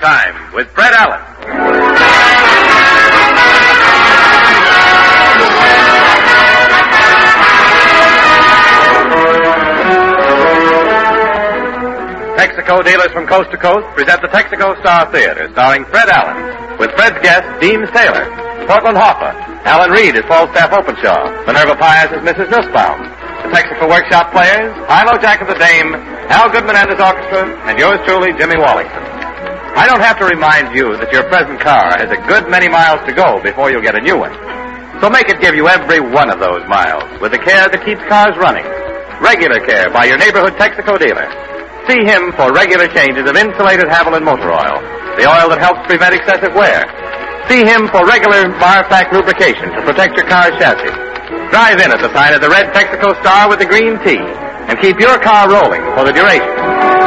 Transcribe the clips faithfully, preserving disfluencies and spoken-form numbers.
Time with Fred Allen. Texaco dealers from coast to coast present the Texaco Star Theater, starring Fred Allen, with Fred's guest, Dean Saylor, Portland Hoffa, Alan Reed as Falstaff Openshaw, Minerva Pius as Missus Nussbaum, the Texaco Workshop Players, Hilo Jack of the Dame, Al Goodman and his orchestra, and yours truly, Jimmy Wallington. I don't have to remind you that your present car has a good many miles to go before you'll get a new one. So make it give you every one of those miles with the care that keeps cars running. Regular Care by your neighborhood Texaco dealer. See him for regular changes of insulated Haviland motor oil, the oil that helps prevent excessive wear. See him for regular Marfac lubrication to protect your car's chassis. Drive in at the sign of the red Texaco Star with the green T and keep your car rolling for the duration.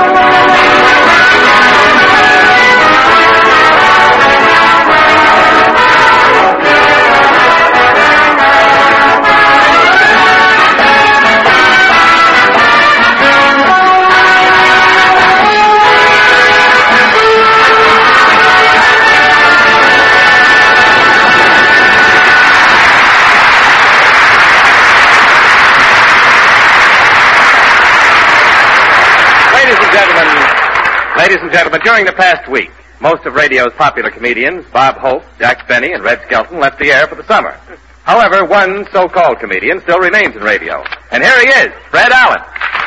Ladies and gentlemen, during the past week, most of radio's popular comedians, Bob Hope, Jack Benny, and Red Skelton, left the air for the summer. However, one so-called comedian still remains in radio. And here he is, Fred Allen.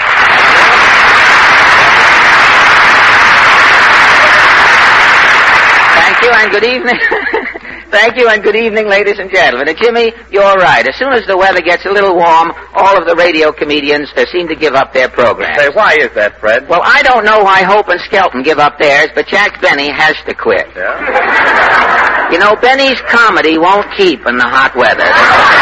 Thank you and good evening. Thank you and good evening, ladies and gentlemen. And Jimmy, you're right. As soon as the weather gets a little warm, all of the radio comedians uh, seem to give up their programs. Say, why is that, Fred? Well, I don't know why Hope and Skelton give up theirs, but Jack Benny has to quit. Yeah? You know, Benny's comedy won't keep in the hot weather.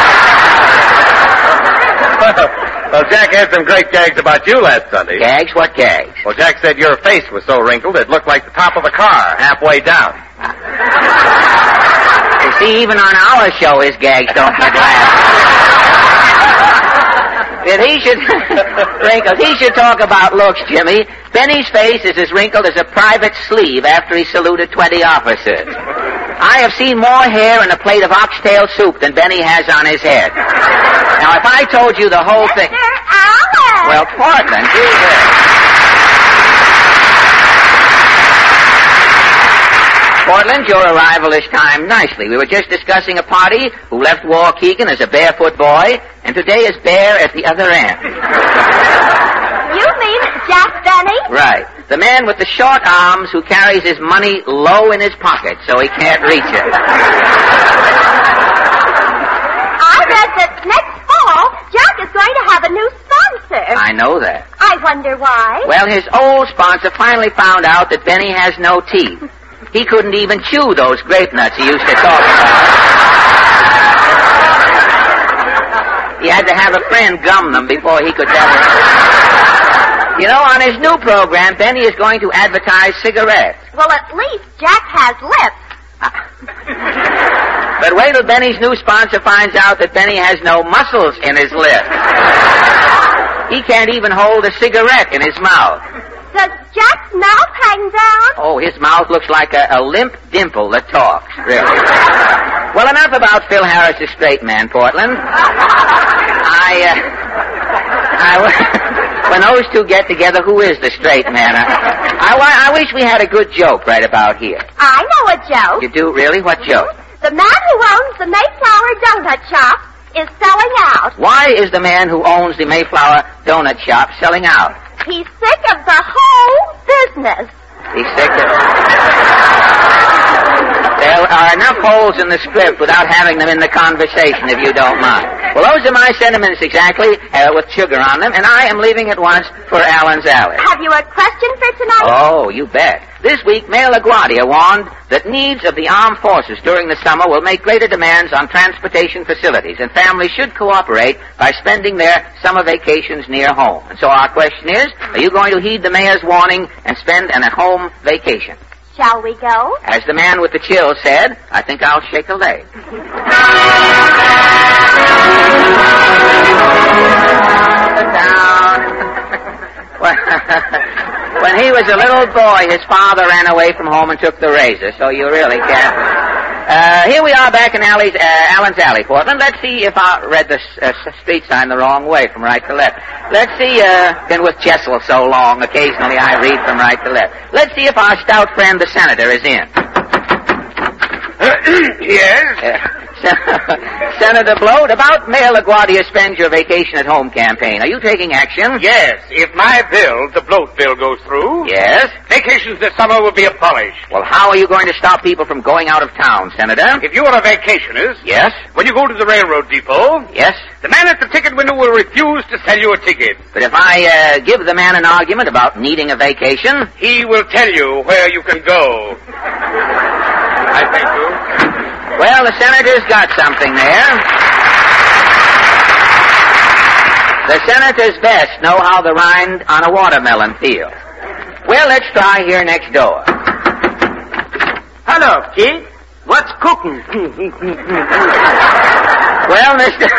Well, Jack had some great gags about you last Sunday. Gags? What gags? Well, Jack said your face was so wrinkled it looked like the top of a car halfway down. You see, even on our show, his gags don't get laughed. If he should wrinkles, he should talk about looks, Jimmy. Benny's face is as wrinkled as a private sleeve after he saluted twenty officers. I have seen more hair in a plate of oxtail soup than Benny has on his head. Now, if I told you the whole thing... Well, Portland, Jesus. Portland, your arrival is timed nicely. We were just discussing a party who left Waukegan as a barefoot boy, and today is bare at the other end. You mean Jack Benny? Right. The man with the short arms who carries his money low in his pocket so he can't reach it. I read that next fall, Jack is going to have a new sponsor. I know that. I wonder why. Well, his old sponsor finally found out that Benny has no teeth. He couldn't even chew those grape nuts he used to talk about. He had to have a friend gum them before he could tell them. You know, on his new program, Benny is going to advertise cigarettes. Well, at least Jack has lips. But wait till Benny's new sponsor finds out that Benny has no muscles in his lips. He can't even hold a cigarette in his mouth. Does Jack's mouth hang down? Oh, his mouth looks like a, a limp dimple that talks, really. Well, enough about Phil Harris's straight man, Portland. I, uh, I, when those two get together, who is the straight man? I, I, I wish we had a good joke right about here. I know a joke. You do, really? What joke? The man who owns the Mayflower Donut Shop is selling out. Why is the man who owns the Mayflower Donut Shop selling out? He's sick of the whole business. He's sick of... There are enough holes in the script without having them in the conversation, if you don't mind. Well, those are my sentiments exactly, uh, with sugar on them, and I am leaving at once for Allen's Alley. Have you a question for tonight? Oh, you bet. This week, Mayor LaGuardia warned that needs of the armed forces during the summer will make greater demands on transportation facilities, and families should cooperate by spending their summer vacations near home. And so our question is, are you going to heed the mayor's warning and spend an at-home vacation? Shall we go? As the man with the chill said, I think I'll shake a leg. Sit down. When he was a little old boy, his father ran away from home and took the razor, so you really can't. Uh, here we are back in Alley's, uh, Allen's Alley, Portland. Let's see if I read the uh, street sign the wrong way from right to left. Let's see, uh, been with Jessel so long, occasionally I read from right to left. Let's see if our stout friend, the senator, is in. Yes? Uh, Senator Bloat, about Mayor LaGuardia spends your vacation at home campaign. Are you taking action? Yes. If my bill, the bloat bill, goes through, Yes? vacations this summer will be abolished. Well, how are you going to stop people from going out of town, Senator? If you are a vacationist, Yes? when you go to the railroad depot, Yes? the man at the ticket window will refuse to sell you a ticket. But if I, uh, give the man an argument about needing a vacation... He will tell you where you can go. I thank you. Well, the senator's got something there. The senator's best know how the rind on a watermelon feels. Well, let's try here next door. Hello, kid. What's cooking? Well, Mister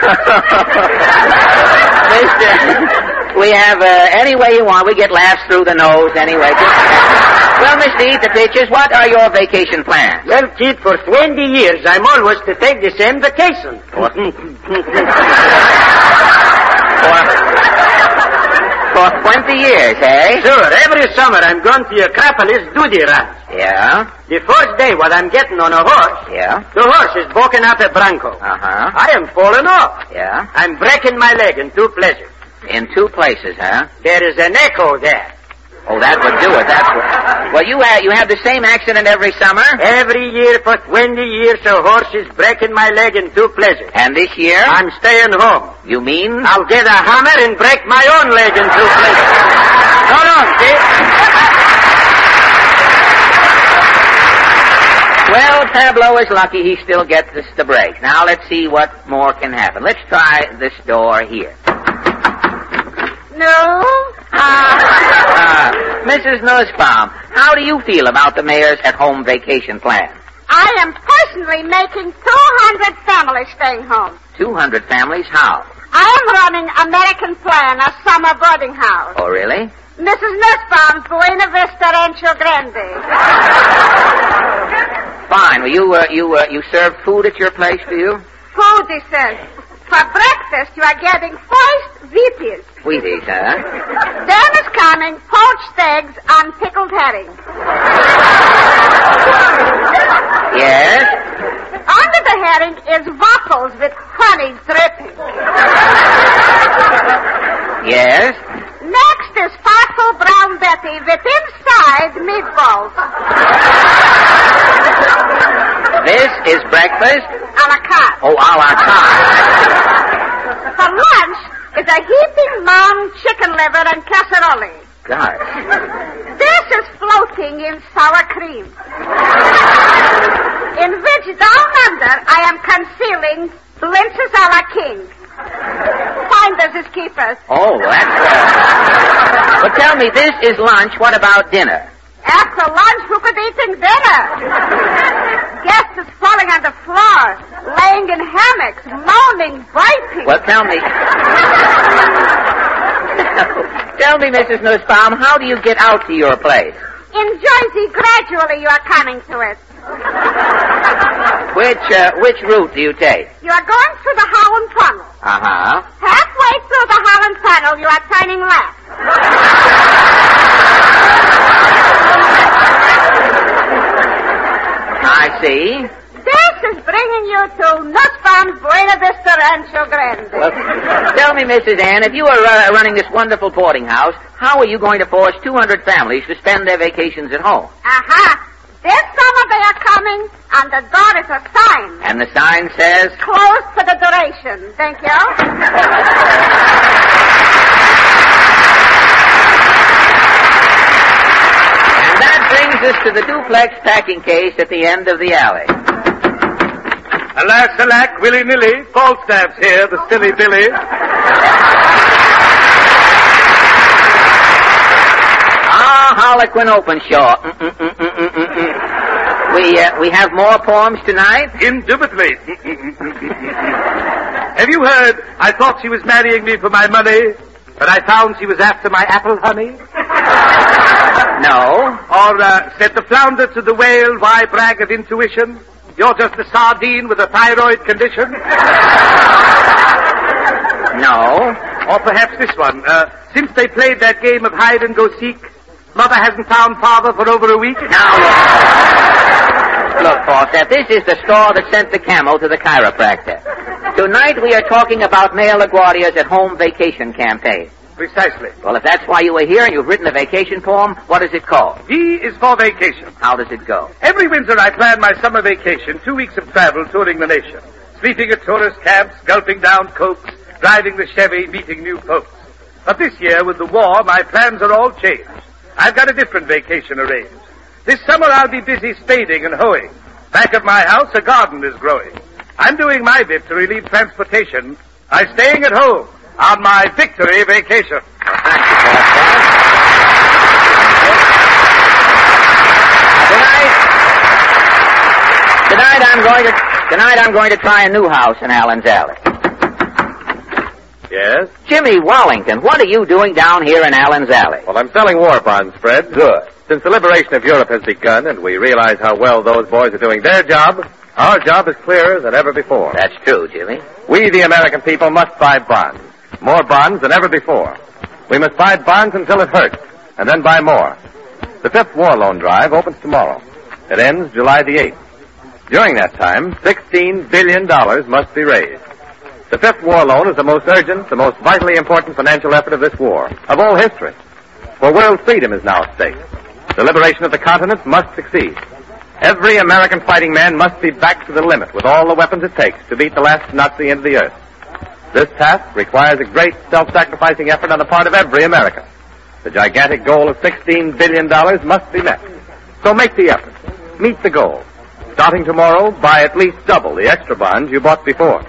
Mister We have, uh, any way you want. We get laughs through the nose anyway. Well, Mister Eat the Pictures, what are your vacation plans? Well, kid, for twenty years, I'm always to take the same vacation. For, for twenty years, eh? Sure, every summer I'm going to Acropolis duty run. Yeah, The first day when I'm getting on a horse, yeah, the horse is balking up a bronco. uh-huh, I am falling off. yeah. I'm breaking my leg in two places. In two places, huh? There is an echo there. Oh, that would do it. That's what... Well, you have, you have the same accident every summer? Every year for twenty years, a horse is breaking my leg in two places. And this year? I'm staying home. You mean? I'll get a hammer and break my own leg in two places. So long, kid. Well, Pablo is lucky he still gets this to break. Now let's see what more can happen. Let's try this door here. No? Uh, Missus Nussbaum, how do you feel about the mayor's at-home vacation plan? I am personally making two hundred families staying home. two hundred families? How? I am running American Plan, a summer boarding house. Oh, really? Missus Nussbaum's Buena Vista Rancho Grande. Fine. Well, you, uh, you, uh, you serve food at your place, do you? Food, he says. For breakfast, you are getting first Wheaties. Wheaties, huh? Then is coming poached eggs on pickled herring. Yes? Under the herring is waffles with honey dripping. Yes? Next is Fossil Brown Betty with inside meatballs. This is breakfast? A la carte. Oh, a la carte. For lunch is a heaping mound chicken liver and casserole. God. This is floating in sour cream. In which down under I am concealing blintzes a la king. Finders is keepers. Oh, that's... Uh... But tell me, this is lunch. What about dinner? After lunch, who could eat in dinner? Guests is falling on the floor, laying in hammocks, moaning, biting. Well, tell me... Tell me, Missus Nussbaum, how do you get out to your place? In Jersey, gradually you are coming to it. Which, uh, which route do you take? You are going through the Holland Tunnel. Uh-huh. Halfway through the Holland Tunnel, you are turning left. I see. This is bringing you to Nussbaum's Buena Vista Rancho Grande. Well, tell me, Missus Ann, if you are uh, running this wonderful boarding house, how are you going to force two hundred families to spend their vacations at home? Aha. Uh-huh. This summer they are coming, and the door is a sign. And the sign says? Closed for the duration. Thank you. And that brings us to the duplex packing case at the end of the alley. Alas, alack, willy-nilly, Falstaff's here, the silly Billy. Ah, Harlequin Openshaw. Mm-mm-mm-mm-mm-mm. We, uh, we have more poems tonight? Indubitably. Have you heard, I thought she was marrying me for my money, but I found she was after my apple honey? No. Or uh, said the flounder to the whale, why brag of intuition? You're just a sardine with a thyroid condition. No. Or perhaps this one. Uh, since they played that game of hide and go seek, mother hasn't found father for over a week. Now, look. Look, Falstaff, this is the straw that sent the camel to the chiropractor. Tonight we are talking about Mayor LaGuardia's at-home vacation campaign. Precisely. Well, if that's why you were here and you've written a vacation poem, what is it called? V is for vacation. How does it go? Every winter I plan my summer vacation, two weeks of travel touring the nation. Sleeping at tourist camps, gulping down cokes, driving the Chevy, meeting new folks. But this year, with the war, my plans are all changed. I've got a different vacation arranged. This summer I'll be busy spading and hoeing. Back of my house, a garden is growing. I'm doing my bit to relieve transportation by staying at home on my victory vacation. Thank you, Falstaff. Tonight, tonight I'm going to tonight I'm going to try a new house in Allen's Alley. Yes? Jimmy Wallington, what are you doing down here in Allen's Alley? Well, I'm selling war bonds, Fred. Good. Since the liberation of Europe has begun and we realize how well those boys are doing their job, our job is clearer than ever before. That's true, Jimmy. We, the American people, must buy bonds. More bonds than ever before. We must buy bonds until it hurts, and then buy more. The fifth war loan drive opens tomorrow. It ends July the eighth. During that time, sixteen billion dollars must be raised. The fifth war loan is the most urgent, the most vitally important financial effort of this war, of all history. For world freedom is now at stake. The liberation of the continent must succeed. Every American fighting man must be back to the limit with all the weapons it takes to beat the last Nazi into the earth. This task requires a great self-sacrificing effort on the part of every American. The gigantic goal of sixteen billion dollars must be met. So make the effort. Meet the goal. Starting tomorrow, buy at least double the extra bonds you bought before.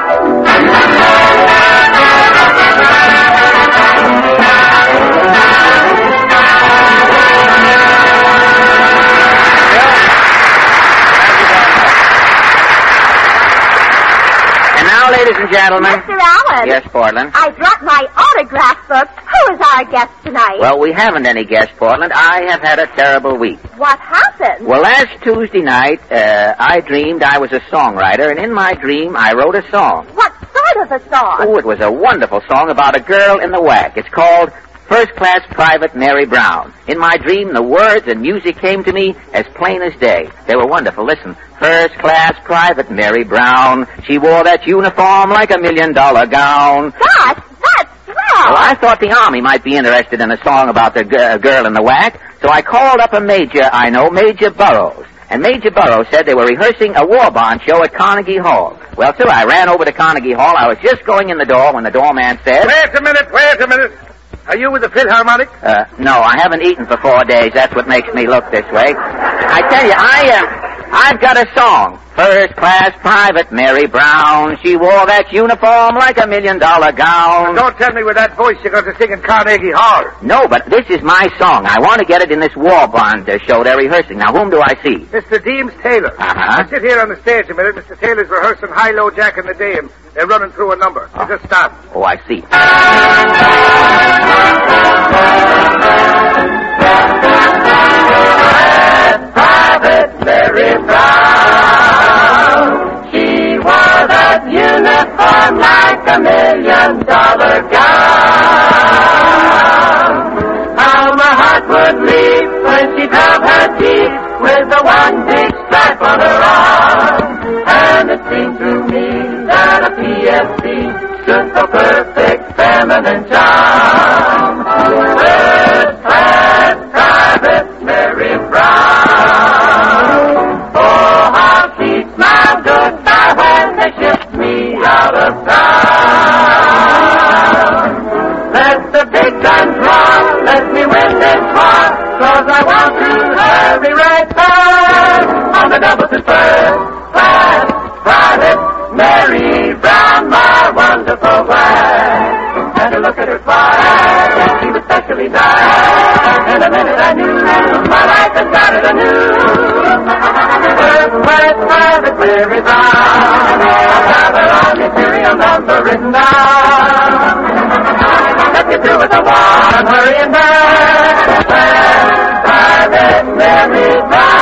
And now, ladies and gentlemen. Mister Allen. Yes, Portland. I dropped my autograph book. Who is our guest tonight? Well, we haven't any guests, Portland. I have had a terrible week. What happened? Well, last Tuesday night, uh, I dreamed I was a songwriter, and in my dream, I wrote a song. What sort of a song? Oh, it was a wonderful song about a girl in the whack. It's called First Class Private Mary Brown. In my dream, the words and music came to me as plain as day. They were wonderful. Listen. First Class Private Mary Brown. She wore that uniform like a million-dollar gown. Gosh, that's swell. Well, I thought the Army might be interested in a song about the g- girl in the whack, so I called up a major I know, Major Burroughs. And Major Burroughs said they were rehearsing a war bond show at Carnegie Hall. Well, so I ran over to Carnegie Hall. I was just going in the door when the doorman said... Wait a minute, wait a minute. Are you with the Philharmonic? Uh, no, I haven't eaten for four days. That's what makes me look this way. I tell you, I, uh, I've got a song. First Class Private Mary Brown. She wore that uniform like a million-dollar gown. Don't tell me with that voice you're going to sing in Carnegie Hall. No, but this is my song. I want to get it in this war bond uh, show they're rehearsing. Now, whom do I see? Mister Deems Taylor. Uh-huh. I sit here on the stage a minute. Mister Taylor's rehearsing High-Low Jack and the Dame. They're running through a number. Oh. Just stop. Oh, I see. Private Mary Brown, she wore that uniform like a million-dollar gown. How my heart would leap when she felt her teeth with the one big stripe on her arm. And it seemed to me that a P F C stood for perfect feminine charm. First Class Private Mary Brown. Oh, how she smiled goodbye when they shipped me out of town. Let the big guns roar, let me win this war, 'cause I want to hurry right back on the double to First Class Private Mary Brown, my wonderful wife. And to look at her smile, she was specially nice. In a minute I knew my life had started anew. First Class Private Mary Brown, I'll have her on the serial number written down. Let me through with the war, I'm hurrying back. Mary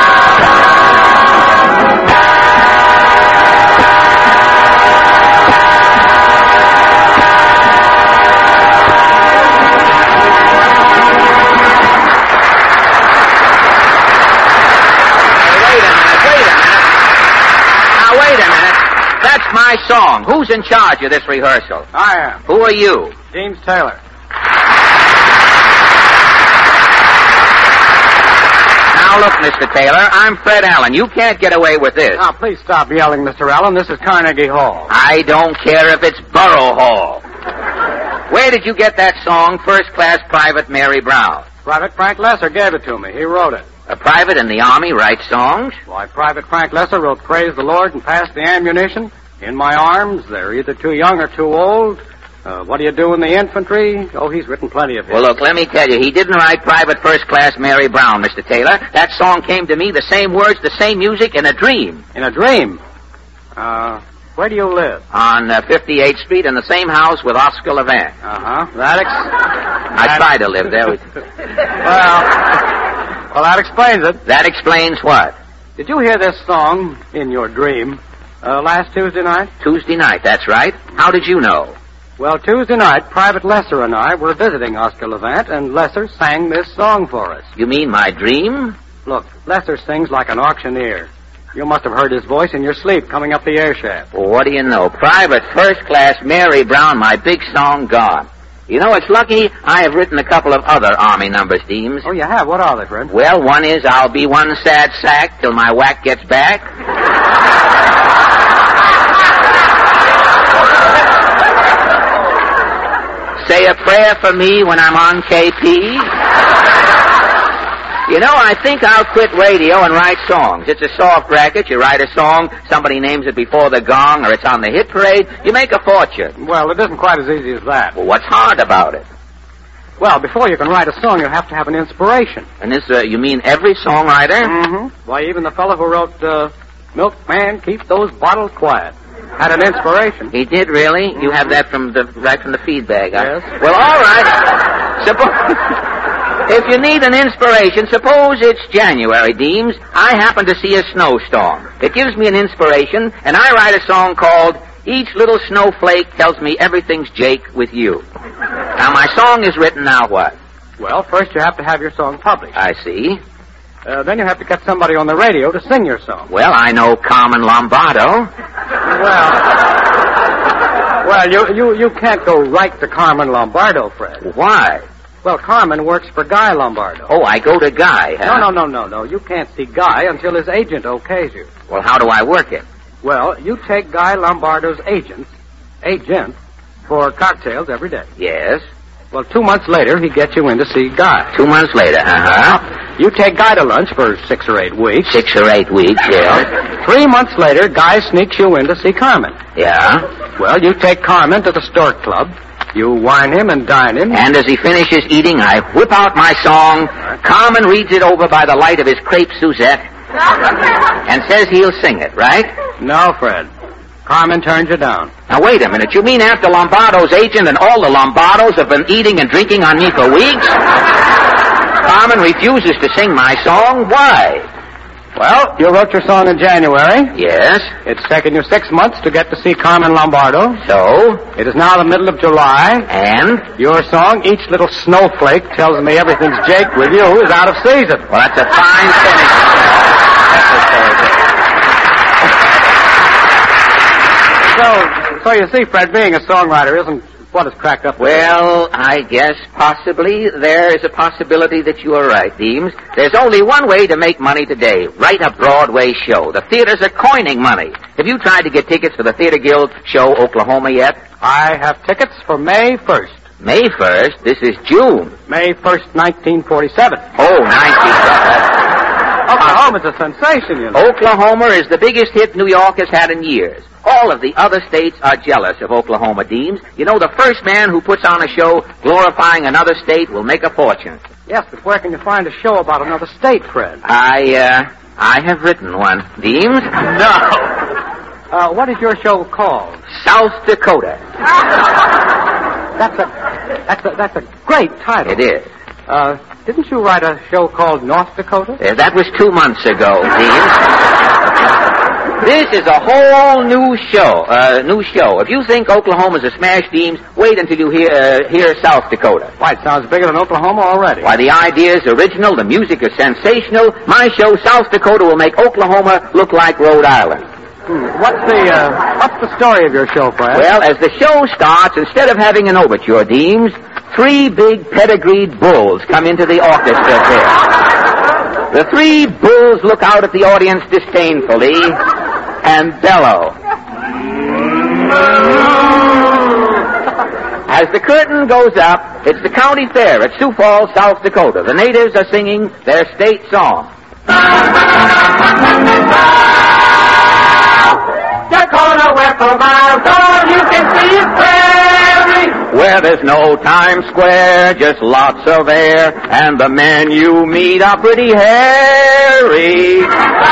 That's my song. Who's in charge of this rehearsal? I am. Who are you? James Taylor. Now look, Mister Taylor, I'm Fred Allen. You can't get away with this. Now, please stop yelling, Mister Allen. This is Carnegie Hall. I don't care if it's Borough Hall. Where did you get that song, First Class Private Mary Brown? Private Frank Lesser gave it to me. He wrote it. A private in the Army writes songs? Why, Private Frank Lesser wrote Praise the Lord and Pass the Ammunition. In My Arms, They're Either Too Young or Too Old. Uh, what do you do in the infantry? Oh, he's written plenty of hits. Well, look, let me tell you, he didn't write Private First Class Mary Brown, Mister Taylor. That song came to me, the same words, the same music, in a dream. In a dream? Uh, where do you live? On uh, fifty-eighth Street, in the same house with Oscar Levant. Uh-huh. That ex... I that... try to live there. well, well, that explains it. That explains what? Did you hear this song in your dream uh, last Tuesday night? Tuesday night, that's right. How did you know? Well, Tuesday night, Private Lesser and I were visiting Oscar Levant, and Lesser sang this song for us. You mean my dream? Look, Lesser sings like an auctioneer. You must have heard his voice in your sleep coming up the air shaft. Well, what do you know? Private First Class Mary Brown, my big song gone. You know, it's lucky I have written a couple of other Army numbers, Deems. Oh, you have? What are they, Fred? Well, one is I'll be one sad sack till my whack gets back. Say a prayer for me when I'm on K P. You know, I think I'll quit radio and write songs. It's a soft racket. You write a song, somebody names it before the gong, or it's on the hit parade. You make a fortune. Well, it isn't quite as easy as that. Well, what's hard about it? Well, before you can write a song, you have to have an inspiration. And this, uh, you mean every songwriter? Mm-hmm. Why, even the fellow who wrote, uh, Milkman, Keep Those Bottles Quiet had an inspiration. He did, really? You have that from the right from the feed bag, huh? Yes. Well, all right. Suppose if you need an inspiration, suppose it's January, Deems. I happen to see a snowstorm. It gives me an inspiration, and I write a song called Each Little Snowflake Tells Me Everything's Jake with You. Now, my song is written, now what? Well, first you have to have your song published. I see. Uh, then you have to get somebody on the radio to sing your song. Well, I know Carmen Lombardo. Well, well, you, you, you can't go right to Carmen Lombardo, Fred. Why? Well, Carmen works for Guy Lombardo. Oh, I go to Guy, huh? No, no, no, no, no. You can't see Guy until his agent okays you. Well, how do I work it? Well, you take Guy Lombardo's agent, agent, for cocktails every day. Yes. Well, two months later, he gets you in to see Guy. Two months later, uh-huh. You take Guy to lunch for six or eight weeks. Six or eight weeks, yeah. Three months later, Guy sneaks you in to see Carmen. Yeah. Well, you take Carmen to the Stork Club. You wine him and dine him. And as he finishes eating, I whip out my song. Carmen reads it over by the light of his crepe Suzette and says he'll sing it, right? No, Fred. Carmen turns you down. Now, wait a minute. You mean after Lombardo's agent and all the Lombardos have been eating and drinking on me for weeks? Carmen refuses to sing my song. Why? Well, you wrote your song in January. Yes. It's taken you six months to get to see Carmen Lombardo. So? It is now the middle of July. And? Your song, Each Little Snowflake Tells Me Everything's Jake with You, is out of season. Well, that's a fine finish. So, so you see, Fred, being a songwriter isn't what is cracked up with. Well, I guess possibly there is a possibility that you are right, Deems. There's only one way to make money today. Write a Broadway show. The theaters are coining money. Have you tried to get tickets for the Theater Guild show Oklahoma yet? I have tickets for May first. May first? This is June. May first, nineteen forty-seven. Oh, nineteen forty-seven. Oklahoma's a sensation, you know. Oklahoma is the biggest hit New York has had in years. All of the other states are jealous of Oklahoma, Deems. You know, the first man who puts on a show glorifying another state will make a fortune. Yes, but where can you find a show about another state, Fred? I, uh, I have written one, Deems. No. Uh, what is your show called? South Dakota. That's a, that's a, that's a great title. It is. Uh, didn't you write a show called North Dakota? Uh, that was two months ago, Dean. This is a whole new show, uh, new show. If you think Oklahoma's a smash, Deems, wait until you hear, uh, hear South Dakota. Why, it sounds bigger than Oklahoma already. Why, the idea's original, the music is sensational. My show, South Dakota, will make Oklahoma look like Rhode Island. Hmm. What's the, uh, what's the story of your show, Fred? Well, as the show starts, instead of having an overture, Deems, three big pedigreed bulls come into the orchestra there. The three bulls look out at the audience disdainfully and bellow. As the curtain goes up, it's the county fair at Sioux Falls, South Dakota. The natives are singing their state song. Dakota, where for miles all you can see is prairie. Where there's no Times Square, just lots of air, and the men you meet are pretty hairy.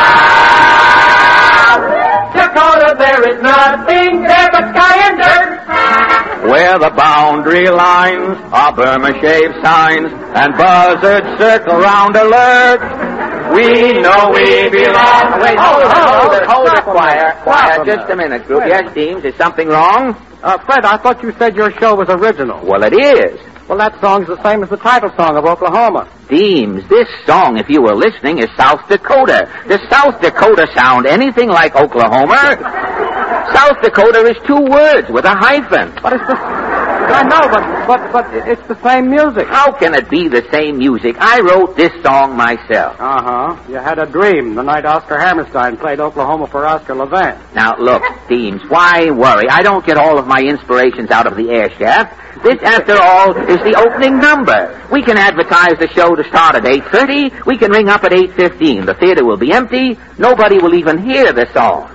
Dakota, there is nothing there but sky and dirt. Where the boundary lines are Burma shave signs, and buzzards circle round alert. We know we belong. Wait, hold it, hold it, hold it, Quiet. Quiet, just a minute, group. Yes, Deems, is something wrong? Uh, Fred, I thought you said your show was original. Well, it is. Well, that song's the same as the title song of Oklahoma. Deems, this song, if you were listening, is South Dakota. Does South Dakota sound anything like Oklahoma? South Dakota is two words with a hyphen. But it's the... I know, but, but, but it's the same music. How can it be the same music? I wrote this song myself. Uh-huh. You had a dream the night Oscar Hammerstein played Oklahoma for Oscar Levant. Now, look, Deems, why worry? I don't get all of my inspirations out of the air shaft. This, after all, is the opening number. We can advertise the show to start at eight thirty. We can ring up at eight fifteen. The theater will be empty. Nobody will even hear the song.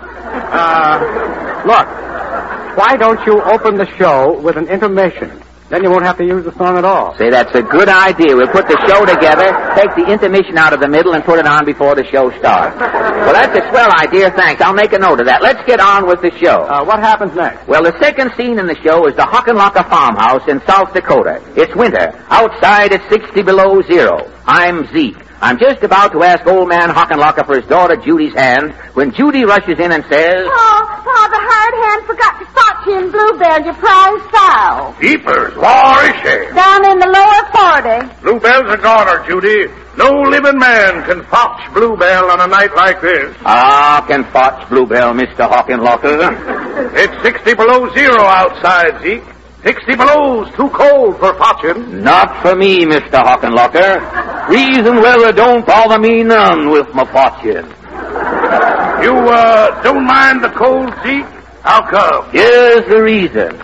Uh, look, why don't you open the show with an intermission? Then you won't have to use the song at all. Say, that's a good idea. We'll put the show together, take the intermission out of the middle, and put it on before the show starts. Well, that's a swell idea, thanks. I'll make a note of that. Let's get on with the show. Uh, what happens next? Well, the second scene in the show is the Hockenlocka farmhouse in South Dakota. It's winter. Outside, it's sixty below zero. I'm Zeke. I'm just about to ask old man Hockenlocka for his daughter Judy's hand when Judy rushes in and says, Oh, oh, the hired hand forgot to spot you in Bluebell, your prize sow. Keepers, where is she? Down in the lower forty. Bluebell's a goner, Judy. No living man can fotch Bluebell on a night like this. Ah, can fotch Bluebell, Mister Hockenlocka. It's sixty below zero outside, Zeke. Sixty below's too cold for fotching. Not for me, Mister Hockenlocka. Reason weather don't bother me none with my fotching. You, uh, don't mind the cold, Zeke? How come? Here's the reason.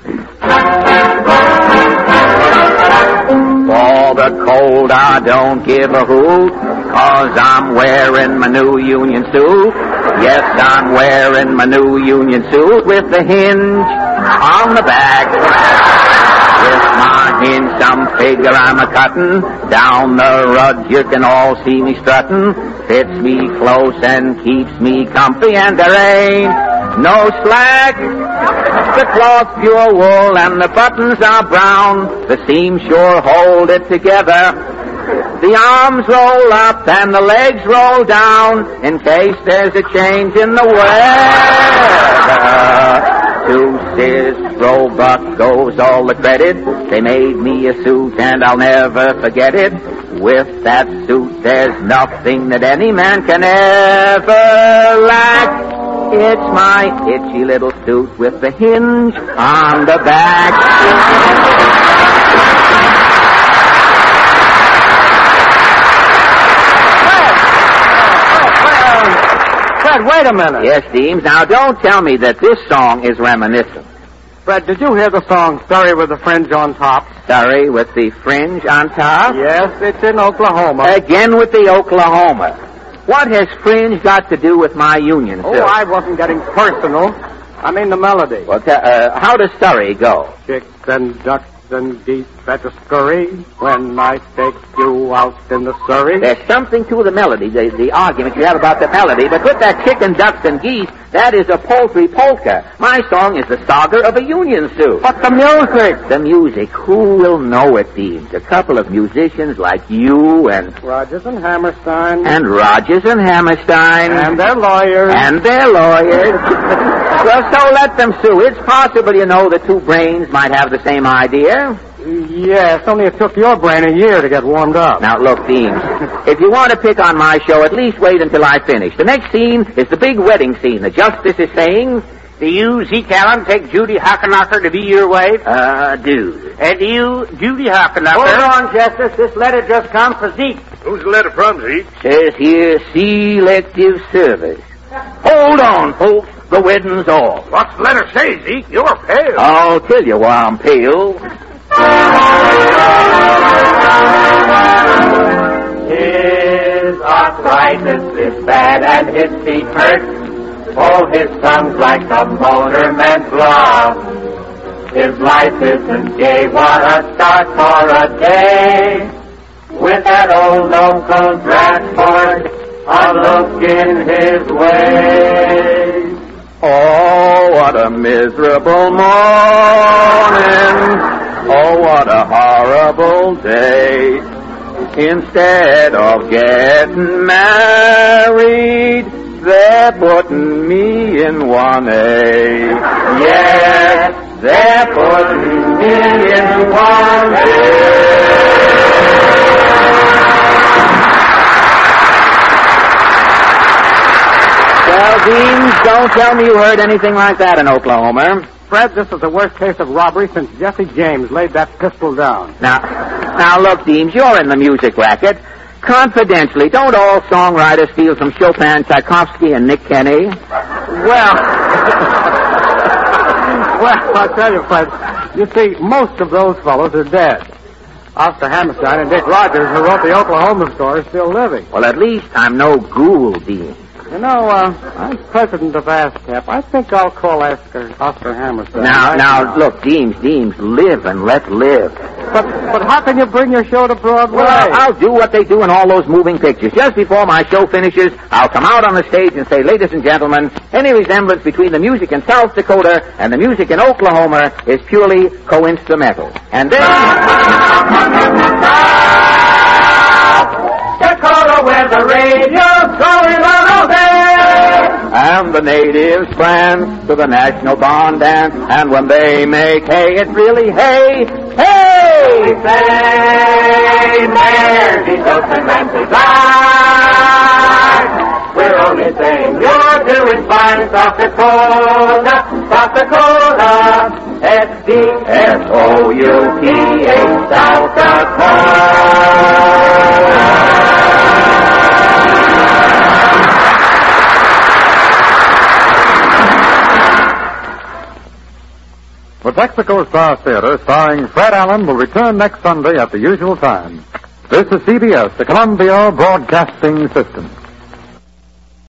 For the cold, I don't give a hoot, 'cause I'm wearing my new union suit. Yes, I'm wearing my new union suit with the hinge on the back. With my hinge, some figure I'm a-cutting. Down the road, you can all see me strutting. Fits me close and keeps me comfy, and there ain't no slack. The cloth pure wool and the buttons are brown. The seams sure hold it together. The arms roll up and the legs roll down in case there's a change in the weather. To Sis Roebuck goes all the credit. They made me a suit and I'll never forget it. With that suit there's nothing that any man can ever lack. It's my itchy little suit with the hinge on the back. Fred, wait a minute. Yes, Deems. Now, don't tell me that this song is reminiscent. Fred, did you hear the song Surrey with the Fringe on Top? Surrey with the fringe on top? Yes, it's in Oklahoma. Again with the Oklahoma. What has fringe got to do with my union, Oh, sir? I wasn't getting personal. I mean the melody. Well, t- uh, how does Surrey go? Chicks and ducks and geese better scurry when I take you out in the Surrey. There's something to the melody, the, the argument you have about the melody, but with that chicken, ducks, and geese, That is a poultry polka. My song is the saga of a union suit. But the music! The music, who will know it, Deems? A couple of musicians like you and... Rogers and Hammerstein. And Rogers and Hammerstein. And their lawyers. And their lawyers. Well, so let them sue. It's possible, you know, the two brains might have the same idea. Yes, only it took your brain a year to get warmed up. Now, look, Dean, if you want to pick on my show, at least wait until I finish. The next scene is the big wedding scene. The justice is saying... Do you, Zeke Allen, take Judy Hockenaucker to be your wife? Uh, do. And do you, Judy Hockenaucker... Hold on, Justice. This letter just come for Zeke. Who's the letter from, Zeke? Says here, selective service. Hold on, folks. The wedding's off. What's the letter say, Zeke? You're pale. I'll tell you why I'm pale. His arthritis is bad and his feet hurt. Oh, his tongue's like a motorman's glove. His life isn't gay, what a start for a day. With that old local transport, a look in his way. Oh, what a miserable morning. Oh, what a horrible day. Instead of getting married, they're putting me in one A. Yes, they're putting me in one A. Well, Dean, don't tell me you heard anything like that in Oklahoma. Fred, this is the worst case of robbery since Jesse James laid that pistol down. Now, now look, Deems, you're in the music racket. Confidentially, don't all songwriters steal from Chopin, Tchaikovsky, and Nick Kenny? Well, well, I'll tell you, Fred. You see, most of those fellows are dead. Oscar Hammerstein and Dick Rogers, who wrote the Oklahoma story, are still living. Well, at least I'm no ghoul, Dean. You know, uh, I'm president of ASCAP. I think I'll call Oscar, Oscar Hammerstein. Now, right now, now, look, Deems, Deems, live and let live. But, but how can you bring your show to Broadway? Well, I'll do what they do in all those moving pictures. Just before my show finishes, I'll come out on the stage and say, ladies and gentlemen, any resemblance between the music in South Dakota and the music in Oklahoma is purely coincidental. And then... Dakota, where the radio's going on all day. And the natives prance to the national barn dance, and when they make hay, it's really hay, hey! We say, Mayor, these ocean lances are. We're only saying you're doing fine, South Dakota, South Dakota, S D S O U T H, South Dakota. The Texaco Star Theater, starring Fred Allen, will return next Sunday at the usual time. This is C B S, the Columbia Broadcasting System.